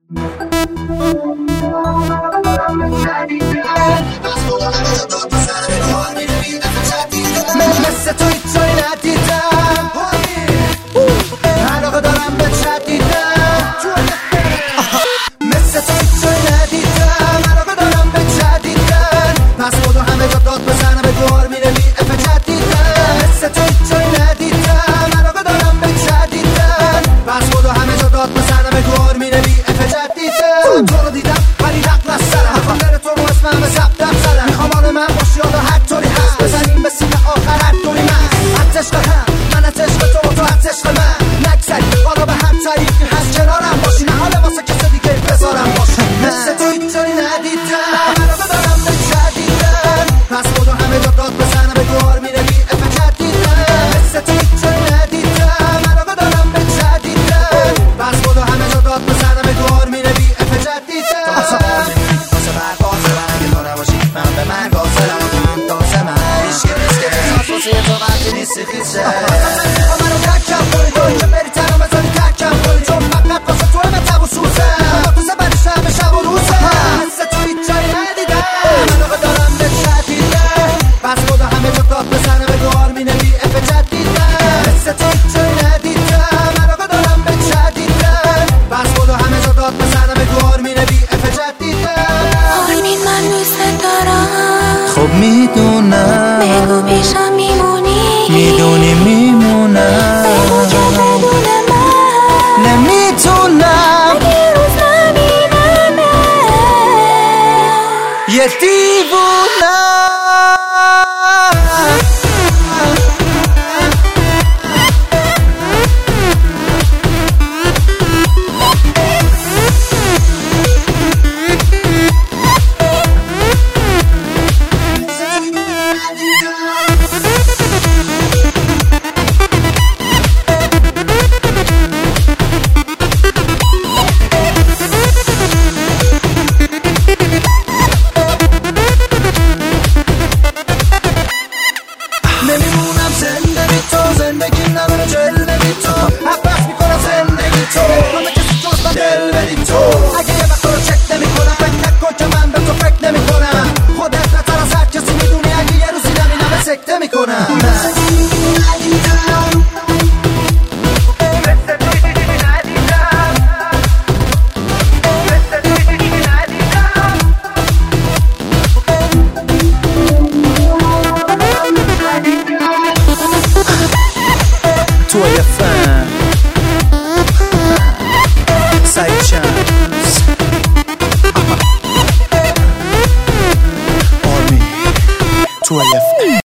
مثل تو هیچ جایی ندیدم، علاقه دارم به جدیدم. مثل تو هیچ جایی ندیدم، علاقه دارم به جدیدن. پس خودو همه جا داد بزنم به دوار میره بی اف جدیدن. مثل تو هیچ جایی ندیدم، علاقه دارم به جدیدن. پس خودو همه جا داد بزنم به دوار میره بی اف جدیدن. تو رو دیدم ولی نقل از سرم، میخوام دل تو رو اسمم به ثبتم زدم. میخوام حال من باشی حالا هر طوری هست، بزنیم به سینه آخر هر طوری من. عشق هم من از عشق تو و تو از عشق من نگذری، حالا به هر طریقی هست کنارم باشی، نه حالا واسه کسی دیگه بذارم باشی. مثل تو هیچ جایی ندیدم، علاقه دارم به جدیدن. پس خودو همه جا داد بزنم به دوار میره بی اف جدیدن. مثل تو هیچ جایی ندیدم، علاقه دارم به جدیدن. پس خودو همه جا داد بزنم به دوار میره بی اف جدیدن. تو واسه برقاسه من اگه تو نباشی من به مرگ آسرم و من تازه من عشقی نیست که احساس واسه تو وقتی نیستی خیزه. منو تکم کنی توی که بری تنو بزنی تکم کنی، چون فقط واسه تو همه تب و سوزه. با تو زبرش همه شب و روزه. مثل تو هیچ جایی ندیدم، علاقه دارم به جدیدن. پس خدا همه جا داد بزنه به دوار مینه بی اف جدیدن. مثل تو هیچ جایی ندیدم، علاقه دارم به جدیدن. پس خدا همه جا داد بزنه به دوار مینه بی اف جدیدن. آرمین من دوست دارم، خب میدونم، بگو پیشم میمونی، میدونی میمونم. بگو که بدون من نمیتونم، اگه روز نبینمه یه دیوونم. نمیمونم زنده بی تو، زندگی نداره جلوه بی تو. عباس میکنم زندگی تو، همه کسی جز من دل بدی تو. اگه یه وقت رو چک نمی کنم فکر نکن که من به تو فکر نمی کنم. خودت بهتر از هر کسی میدونی، اگه یه روزی نبینم سکته میکنم. تو یه فن سعید شمس آرمین تو یه فن.